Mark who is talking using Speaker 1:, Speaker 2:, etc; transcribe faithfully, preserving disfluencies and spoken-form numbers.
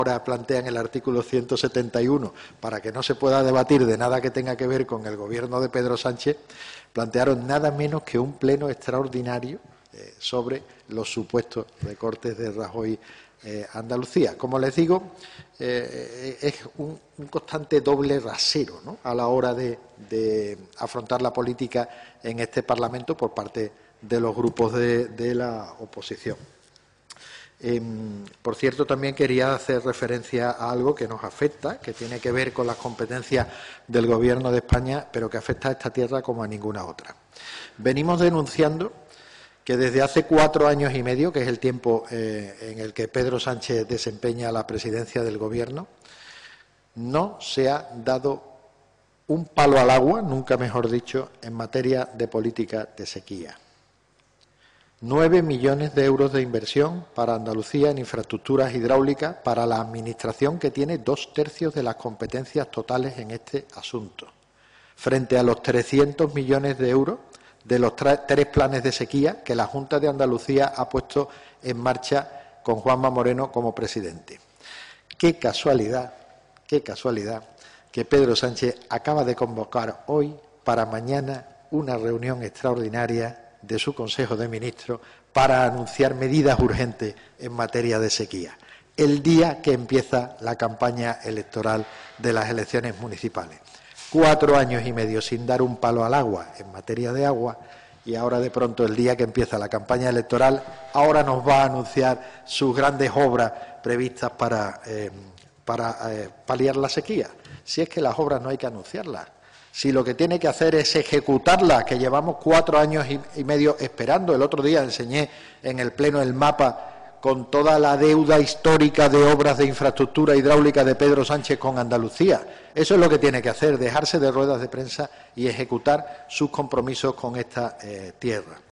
Speaker 1: ahora plantean el artículo ciento setenta y uno para que no se pueda debatir de nada que tenga que ver con el gobierno de Pedro Sánchez, plantearon nada menos que un pleno extraordinario eh, sobre los supuestos recortes de Rajoy eh, Andalucía. Como les digo, eh, es un, un constante doble rasero, ¿no?, a la hora de, de afrontar la política en este Parlamento por parte de los grupos de, de la oposición. Eh, por cierto, también quería hacer referencia a algo que nos afecta, que tiene que ver con las competencias del Gobierno de España, pero que afecta a esta tierra como a ninguna otra. Venimos denunciando que desde hace cuatro años y medio, que es el tiempo eh, en el que Pedro Sánchez desempeña la presidencia del Gobierno, no se ha dado un palo al agua, nunca mejor dicho, en materia de política de sequía. Nueve millones de euros de inversión para Andalucía en infraestructuras hidráulicas para la Administración, que tiene dos tercios de las competencias totales en este asunto, frente a los trescientos millones de euros de los tres planes de sequía que la Junta de Andalucía ha puesto en marcha con Juanma Moreno como presidente. Qué casualidad, qué casualidad que Pedro Sánchez acaba de convocar hoy para mañana una reunión extraordinaria de su Consejo de Ministros para anunciar medidas urgentes en materia de sequía, el día que empieza la campaña electoral de las elecciones municipales. Cuatro años y medio sin dar un palo al agua en materia de agua y ahora de pronto el día que empieza la campaña electoral ahora nos va a anunciar sus grandes obras previstas para, eh, para eh, paliar la sequía. Si es que las obras no hay que anunciarlas. Si lo que tiene que hacer es ejecutarla, que llevamos cuatro años y medio esperando. El otro día enseñé en el Pleno el mapa con toda la deuda histórica de obras de infraestructura hidráulica de Pedro Sánchez con Andalucía. Eso es lo que tiene que hacer, dejarse de ruedas de prensa y ejecutar sus compromisos con esta eh, tierra.